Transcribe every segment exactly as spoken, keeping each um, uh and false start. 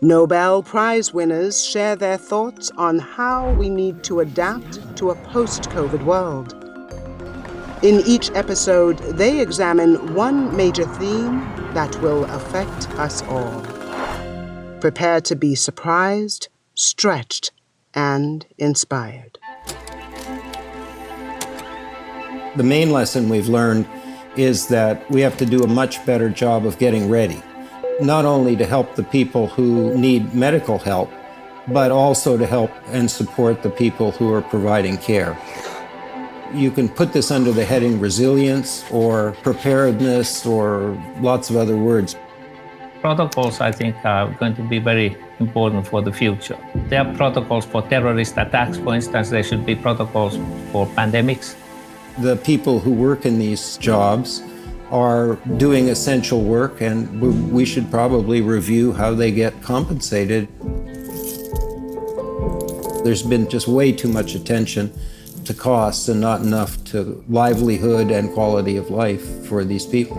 Nobel Prize winners share their thoughts on how we need to adapt to a post-COVID world. In each episode, they examine one major theme that will affect us all. Prepare to be surprised, stretched, and inspired. The main lesson we've learned is that we have to do a much better job of getting ready, not only to help the people who need medical help, but also to help and support the people who are providing care. You can put this under the heading resilience or preparedness or lots of other words. Protocols, I think, are going to be very important for the future. There are protocols for terrorist attacks, for instance. There should be protocols for pandemics. The people who work in these jobs are doing essential work, and we should probably review how they get compensated. There's been just way too much attention to costs and not enough to livelihood and quality of life for these people.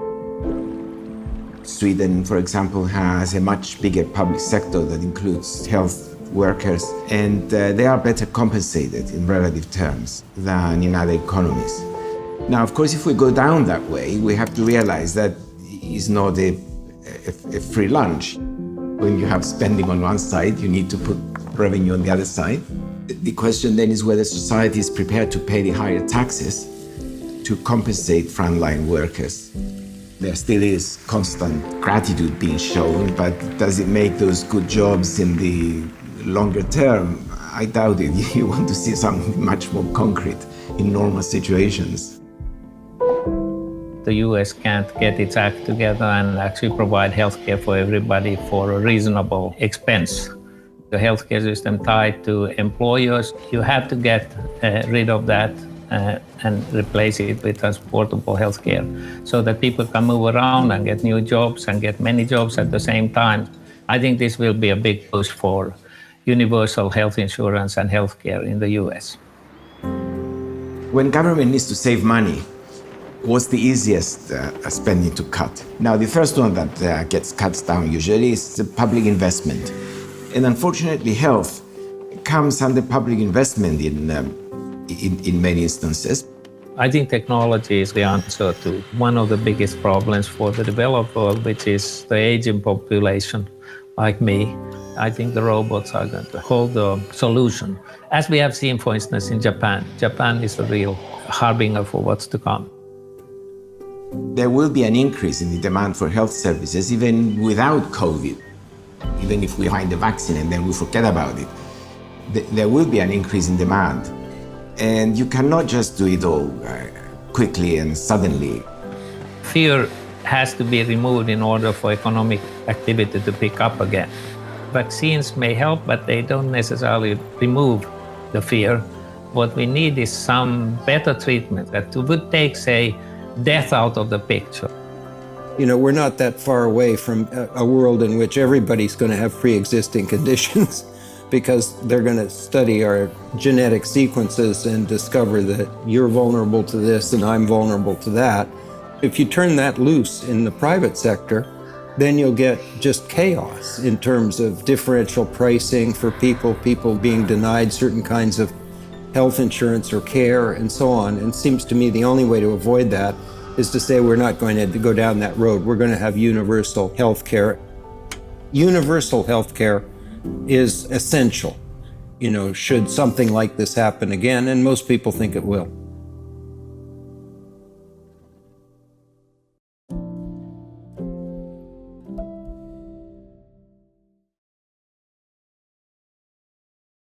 Sweden, for example, has a much bigger public sector that includes health workers, and uh, they are better compensated in relative terms than in other economies. Now, of course, if we go down that way, we have to realize that it's not a, a, a free lunch. When you have spending on one side, you need to put revenue on the other side. The question then is whether society is prepared to pay the higher taxes to compensate frontline workers. There still is constant gratitude being shown, but does it make those good jobs in the longer term? I doubt it. You want to see something much more concrete in normal situations. The U S can't get its act together and actually provide healthcare for everybody for a reasonable expense. The healthcare system tied to employers, you have to get uh, rid of that uh, and replace it with transportable healthcare so that people can move around and get new jobs and get many jobs at the same time. I think this will be a big push for universal health insurance and healthcare in the U S. When government needs to save money, what's the easiest uh, spending to cut? Now, the first one that uh, gets cut down usually is the public investment. And unfortunately, health comes under public investment in, um, in, in many instances. I think technology is the answer to one of the biggest problems for the developed world, which is the aging population, like me. I think the robots are going to hold the solution. As we have seen, for instance, in Japan. Japan is a real harbinger for what's to come. There will be an increase in the demand for health services even without COVID. Even if we find the vaccine and then we forget about it, th- there will be an increase in demand. And you cannot just do it all uh, quickly and suddenly. Fear has to be removed in order for economic activity to pick up again. Vaccines may help, but they don't necessarily remove the fear. What we need is some better treatment that would take, say, death out of the picture. You know, we're not that far away from a, a world in which everybody's going to have pre-existing conditions because they're going to study our genetic sequences and discover that you're vulnerable to this and I'm vulnerable to that. If you turn that loose in the private sector, then you'll get just chaos in terms of differential pricing for people, people being denied certain kinds of health insurance or care and so on. And it seems to me the only way to avoid that is to say we're not going to go down that road. We're going to have universal health care. Universal health care is essential, you know, should something like this happen again, and most people think it will.